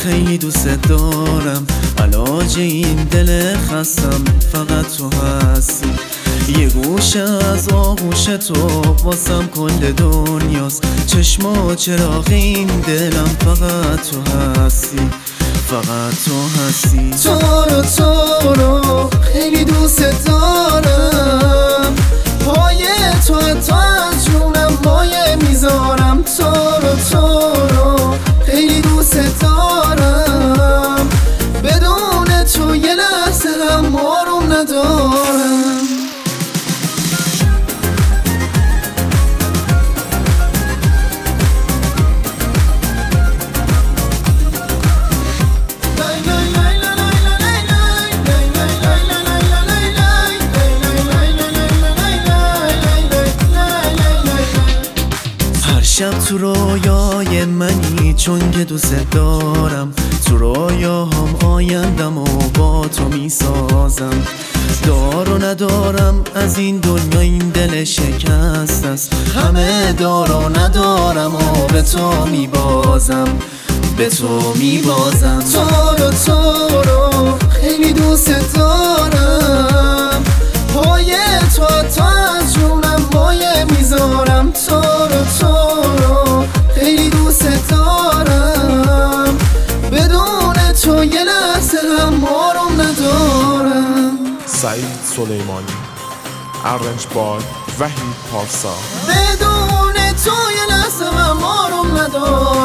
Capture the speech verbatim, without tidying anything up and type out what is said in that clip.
خیلی دوست دارم، علاج این دل خستم فقط تو هستی. یه گوشه از آغوش تو واسم کل دنیاست، چشما چراغ این دلم فقط تو هستی، فقط تو هستی. تو رو تو رو خیلی دوست دارم، پای تو حتی از جونم مایه میذارم. تو رو تو رو خیلی دوست دارم، بدون تو یه لحظه هم آروم ندارم. شب تو رویای منی چون که دوست دارم، تو رویاهام آیندم و با تو میسازم. دار و ندارم از این دنیا، این دل شکست است، همه دار و ندارم و به تو میبازم، به تو میبازم. تو رو تو رو خیلی دوست دارم، پای تو حتی از جونم مایه میذارم. تو رو تو رو خیلی دوست دارم، بدون تو یه لحظه هم آروم ندارم. سعید سلیمانی، ارنجبار وحید پارسا. بدون تو یه لحظه هم آروم ندارم.